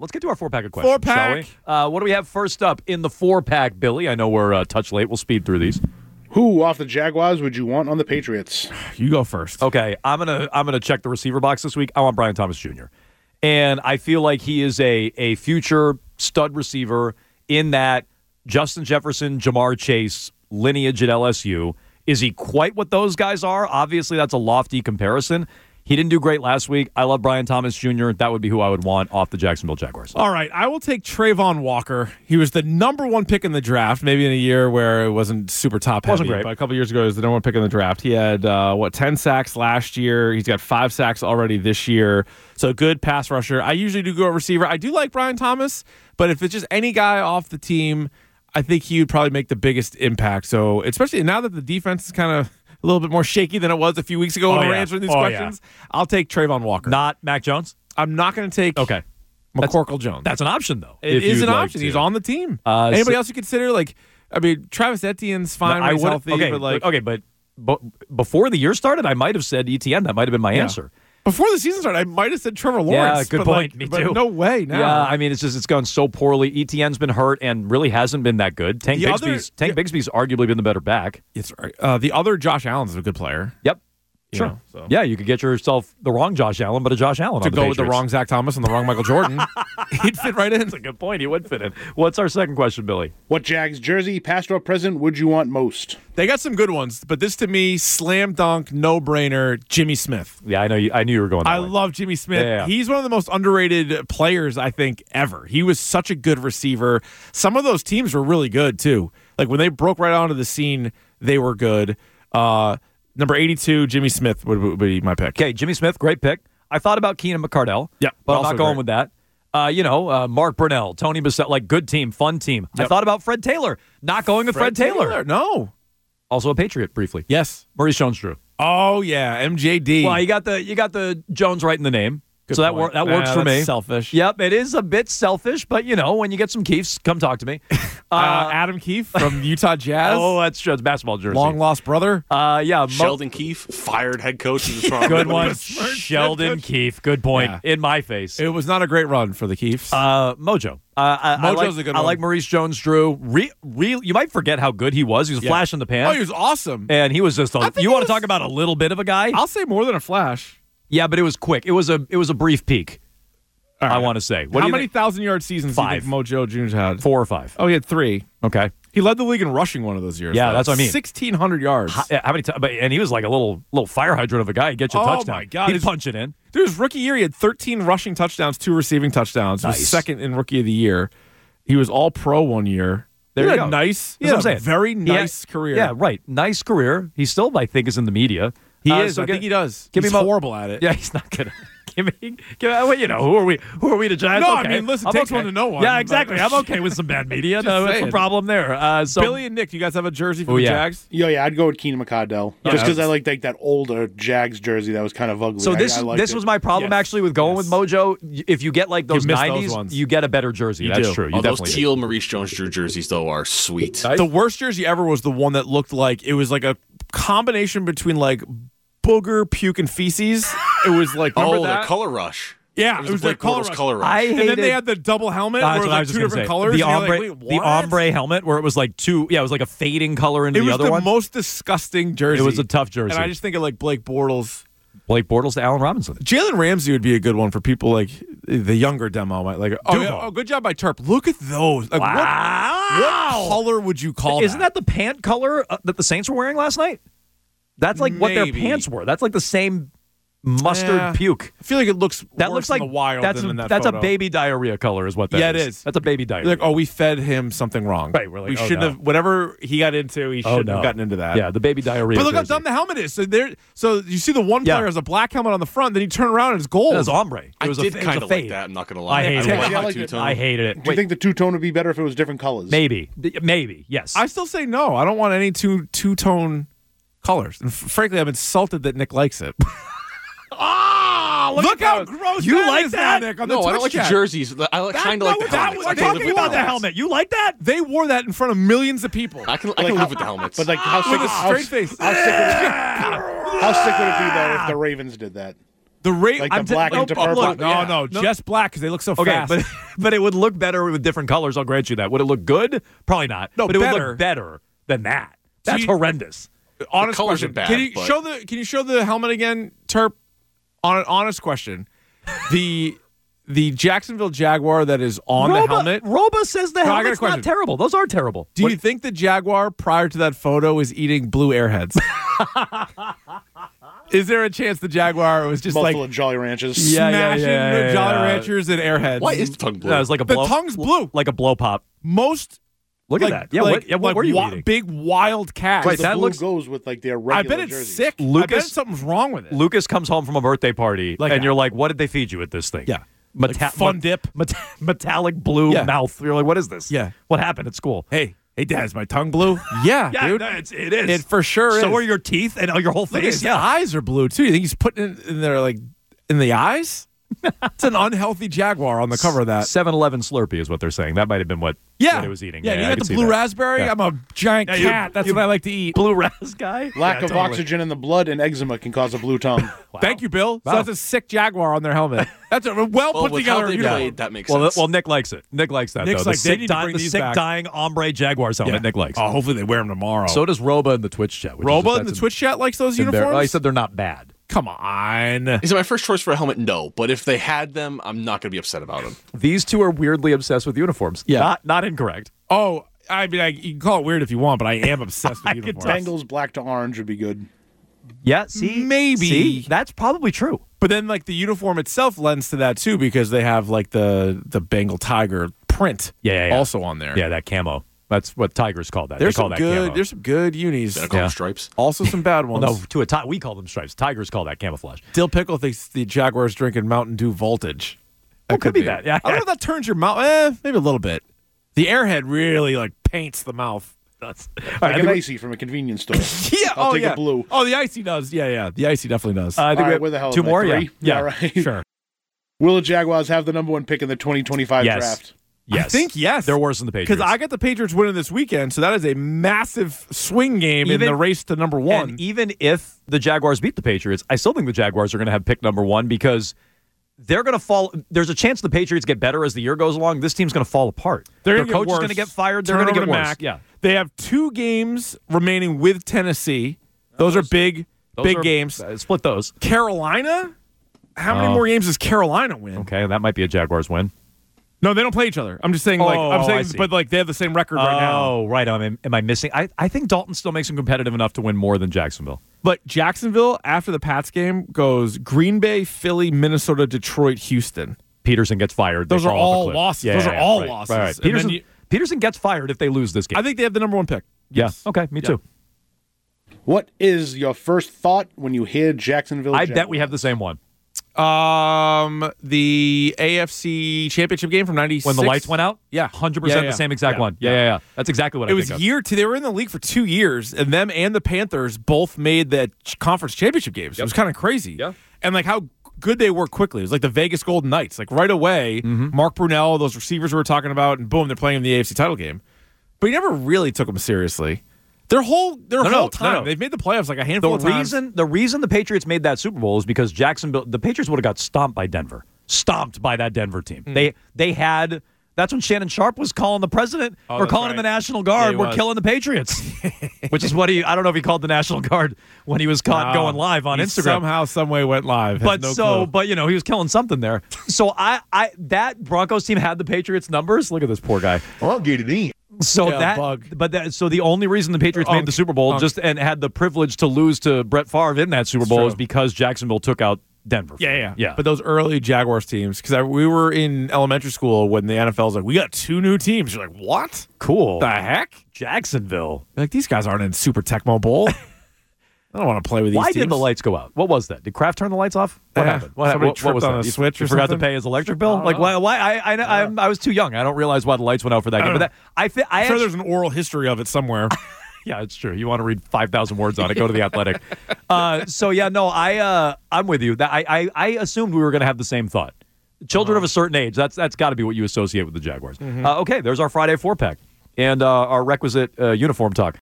Let's get to our four-pack of questions, Four-pack. shall we? What do we have first up in the four-pack, Billy? I know we're a touch late. We'll speed through these. Who off the Jaguars would you want on the Patriots? You go first. Okay, I'm gonna check the receiver box this week. I want Brian Thomas Jr. And I feel like he is a future stud receiver in that Justin Jefferson, Jamar Chase lineage at LSU. Is he quite what those guys are? Obviously, that's a lofty comparison. He didn't do great last week. I love Brian Thomas Jr. That would be who I would want off the Jacksonville Jaguars. All right, I will take Trayvon Walker. He was the number one pick in the draft, maybe in a year where it wasn't super top heavy. Wasn't great. But a couple years ago, he was the number one pick in the draft. He had, 10 sacks last year. He's got 5 sacks already this year. So good pass rusher. I usually do go receiver. I do like Brian Thomas, but if it's just any guy off the team, I think he would probably make the biggest impact. So especially now that the defense is kind of a little bit more shaky than it was a few weeks ago when we were answering these questions, I'll take Trayvon Walker. Not Mac Jones? I'm not going to take McCorkle Jones. That's an option, though. It is an option. He's on the team. Anybody else you consider? Travis Etienne's fine when he's healthy. But before the year started, I might have said Etienne. That might have been my answer. Before the season started, I might have said Trevor Lawrence. Yeah, good point. Me too. But no way now. Yeah, I mean, it's gone so poorly. Etienne's been hurt and really hasn't been that good. Tank Bigsby's arguably been the better back. It's right. The other Josh Allen's a good player. Yep. Sure. Yeah, you could get yourself the wrong Josh Allen, but a Josh Allen to on the go with the wrong Zach Thomas and the wrong Michael Jordan. He'd fit right in. That's a good point. He would fit in. What's our second question, Billy? What Jags jersey, past or present, would you want most? They got some good ones, but this to me, slam dunk, no brainer. Jimmy Smith. Yeah, I knew you were going. I love Jimmy Smith. Yeah. He's one of the most underrated players I think ever. He was such a good receiver. Some of those teams were really good too. Like when they broke right onto the scene, they were good. Number 82, Jimmy Smith would be my pick. Okay, Jimmy Smith, great pick. I thought about Keenan McCardell, but I'm not going with that. Mark Brunell, Tony Bissett, good team, fun team. Yep. I thought about Fred Taylor, not going with Fred Taylor. No. Also a Patriot, briefly. Yes. Maurice Jones-Drew. Oh, yeah, MJD. Well, you got the Jones right in the name. Good so point. that works for me. Selfish. Yep, it is a bit selfish, but when you get some Keefs, come talk to me. Adam Keefe from Utah Jazz. Oh, that's true. It's basketball jersey. Long lost brother. Sheldon Keefe, fired head coach of the Toronto. Good one, Sheldon Keefe. Good point. Yeah. In my face. It was not a great run for the Keefes. Mojo. Mojo's a good one. I like Maurice Jones-Drew. You might forget how good he was. He was a flash in the pan. Oh, he was awesome. And he was just you want to talk about a little bit of a guy? I'll say more than a flash. Yeah, but it was quick. It was a brief peak. Right. I want to say. How many 1,000-yard seasons 5. do you think Mojo Jr. had? 4 or 5. Oh, he had 3. Okay. He led the league in rushing one of those years. Yeah, that's what I mean. 1,600 yards. How many times? And he was like a little fire hydrant of a guy. He'd get you a touchdown. Oh, my God. He'd punch it in. Dude, his rookie year, he had 13 rushing touchdowns, 2 receiving touchdowns. Nice. He was second in rookie of the year. He was all-pro one year. There you go. Nice. That's what I'm saying. Very nice career. Yeah, right. Nice career. He still, I think, is in the media. He is. I think he does. He's horrible at it. Yeah, he's not good. Give me, who are we? Who are we to judge? No, okay. I mean, listen, it takes one to know one. Yeah, exactly. I'm okay with some bad media. No, what's the problem there? Billy and Nick, you guys have a jersey for the Jags? Yeah, I'd go with Keenan McCardell. Just because I like that older Jags jersey that was kind of ugly. So this was my problem actually with going with Mojo. If you get like those 90s, you get a better jersey. That's true. You those teal Maurice Jones-Drew jerseys, though, are sweet. The worst jersey ever was the one that looked like it was like a combination between like booger, puke, and feces. It was like the Color Rush. Yeah, it was the Color Rush. And then they had the double helmet where it was like 2 different colors. The ombre helmet where it was like it was like a fading color into the other one. It was the most disgusting jersey. It was a tough jersey. And I just think of like Blake Bortles. Blake Bortles to Allen Robinson. Jalen Ramsey would be a good one for people like the younger demo. Like, good job by Terp. Look at those. Like, wow. What color would you call that? Isn't that the pant color that the Saints were wearing last night? That's like what their pants were. That's like the same mustard puke. I feel like it looks that looks like in the wild that's than in that that's photo. A baby diarrhea color is what that is. Yeah, it is. That's a baby diarrhea. You're like, we fed him something wrong. Right, we're like, we shouldn't have. Whatever he got into, he shouldn't have gotten into that. Yeah, the baby diarrhea. But look how dumb the helmet is. So you see the one player has a black helmet on the front, then you turn around and it's gold. It was ombre. I did kind of like that. I'm not going to lie. I hated it. Do you think the two-tone would be better if it was different colors? Maybe. Yes. I still say no. I don't want any two-tone colors. And frankly, I'm insulted that Nick likes it. Look how gross you that like is that? Nick, on no, the I don't like the jerseys. I kind of like the helmets. We're talking about the helmet. You like that? They wore that in front of millions of people. I can live with the helmets. But like, how sick would it be though if the Ravens did that? The rate, Like the black into purple. No, just black because they look so fast. but it would look better with different colors. I'll grant you that. Would it look good? Probably not. No, but it would better. look better than that. That's horrendous. Honest colors question. are bad, Can you but- show the helmet again, Terp? Honest question. The Jacksonville Jaguar that is on the helmet. Roba says the I got a helmet's question. not terrible. Those are terrible. Do you think the Jaguar prior to that photo was eating blue Airheads? Is there a chance the Jaguar was just Mouthful like of Jolly Ranchers. smashing yeah, Jolly yeah. Ranchers and Airheads? Why is the tongue blue? No, it's like a The blow, tongue's blue. like a blow pop. Most Look like, at that. Yeah, like, what were you eating? big wild cat. Right, The that blue looks- goes with like their regular I bet it's jerseys. sick. I Lucas- bet something's wrong with it. Lucas comes home from a birthday party, Like and that. you're like, "What did they feed you at this thing?" Yeah. Like fun dip. metallic blue Yeah. mouth. You're like, "What is this?" Yeah. What happened at school? Hey, Dad, is my tongue blue? Yeah, dude. no, it is. It for sure So is. are your teeth and your whole Look at face. his eyes are blue too. You think he's putting it in there like in the eyes? It's an unhealthy Jaguar on the cover of that. 7-Eleven Slurpee is what they're saying. That might have been what it was eating. Yeah, you I got could the see blue that. raspberry. Yeah. I'm a giant Yeah, you- cat. That's you- what I like to eat. Blue ras guy. Lack Yeah, of totally. oxygen in the blood and eczema can cause a blue tongue. Wow. Thank you, Bill. Wow. So that's a sick Jaguar on their helmet. That's a well well, put with together how they uniform. played, that makes Well, sense. well, Nick likes it. Nick likes that. Nick's though. like, they need to bring the these sick back. dying ombre Jaguars helmet. Yeah. Nick likes. Oh, hopefully they wear them tomorrow. So does Roba in the Twitch chat. which is Roba just- in the that's Twitch chat likes those embar- uniforms. Oh, he said they're not bad. Come on. Is it my first choice for a helmet? No. But if they had them, I'm not going to be upset about them. These two are weirdly obsessed with uniforms. Yeah. Not incorrect. Oh, I mean, you can call it weird if you want, but I am obsessed with I could uniforms. Bengals black to orange would be good. Yeah, see? Maybe. See? That's probably true. But then, like, the uniform itself lends to that, too, because they have, like, the Bengal tiger print Yeah. also on there. Yeah, that camo. That's what Tigers call that. There's they call some that good. camo. There's some good unis. Better call them Yeah. stripes. Also some bad ones. No, to a we call them stripes. Tigers call that camouflage. Dill Pickle thinks the Jaguars drinking Mountain Dew Voltage. Well, could be that. Yeah. I don't know if that turns your mouth. Maybe a little bit. The Airhead really like paints the mouth. That's, Like an icy from a convenience store. Yeah. I'll take yeah. a blue. Oh, the icy does. Yeah. The icy definitely does. I think All we right, have where the hell two am I? more. Three? Yeah. right. sure. Will the Jaguars have the number one pick in the 2025 Yes. draft? Yes. I think yes. They're worse than the Patriots. Because I got the Patriots winning this weekend, so that is a massive swing game in Even- the race to number one. And even if the Jaguars beat the Patriots, I still think the Jaguars are going to have pick number one because they're going to fall. There's a chance the Patriots get better as the year goes along. This team's going to fall apart. Their Their coach is going to get fired. They're going to get worse. Mac. Yeah. They have 2 games remaining with Tennessee. Those are big Those are- games. Split those. Carolina? How many more games does Carolina win? Okay, that might be a Jaguars win. No, they don't play each other. I'm just saying, like, I I'm saying, see. but like they have the same record right now. Oh, right. Am I missing? I think Dalton still makes them competitive enough to win more than Jacksonville. But Jacksonville, after the Pats game, goes Green Bay, Philly, Minnesota, Detroit, Houston. Peterson gets fired. They Those are fall off a all cliff. losses. Yeah, Those yeah, are all right, losses. Right. And then Peterson gets fired if they lose this game. I think they have the number 1 pick. Yeah. Yes. Okay. Me too. What is your first thought when you hear Jacksonville? I bet we have the same one. The AFC Championship game from '96 When the lights went out? Yeah. 100% Yeah, the yeah. same exact Yeah. one. Yeah. That's exactly what It I was think of. year 2. They were in the league for 2 years, and them and the Panthers both made the conference championship games. It was kind of crazy. Yeah. And like how good they were quickly. It was like the Vegas Golden Knights. Like right away, Mark Brunell, those receivers we were talking about, and boom, they're playing in the AFC title game. But he never really took them seriously. Their whole time. They've made the playoffs like a handful of times. The reason the Patriots made that Super Bowl is because Jacksonville, the Patriots would have got stomped by Denver. Stomped by that Denver team. They had. That's when Shannon Sharp was calling the president or that's calling right. the National Guard. he We're was. killing the Patriots, which is what I don't know if he called the National Guard when he was caught going live on He Instagram. Somehow, some way went live. Has no clue. But he was killing something there. So that Broncos team had the Patriots numbers. Look at this poor guy. I'll get it in. So Yeah, bug. so the only reason the Patriots made the Super Bowl and had the privilege to lose to Brett Favre in that Super Bowl true. is because Jacksonville took out Denver. Yeah. But those early Jaguars teams, because we were in elementary school when the NFL's like, we got 2 new teams. You're like, what? Cool. The heck? Jacksonville. Like, these guys aren't in Super Tecmo Bowl. I don't want to play with these Why teams. did the lights go out? What was that? Did Kraft turn the lights off? What Yeah. happened? Somebody What tripped was on that? a switch You or forgot to something? pay his electric bill? Like why? I was too young. I don't realize why the lights went out for that game. But I'm sure there's an oral history of it somewhere. yeah, it's true. You want to read 5,000 words on it? Go to the Athletic. I'm with you. I assumed we were going to have the same thought. Children of a certain age. That's got to be what you associate with the Jaguars. Okay, there's our Friday 4-pack and our requisite uniform talk.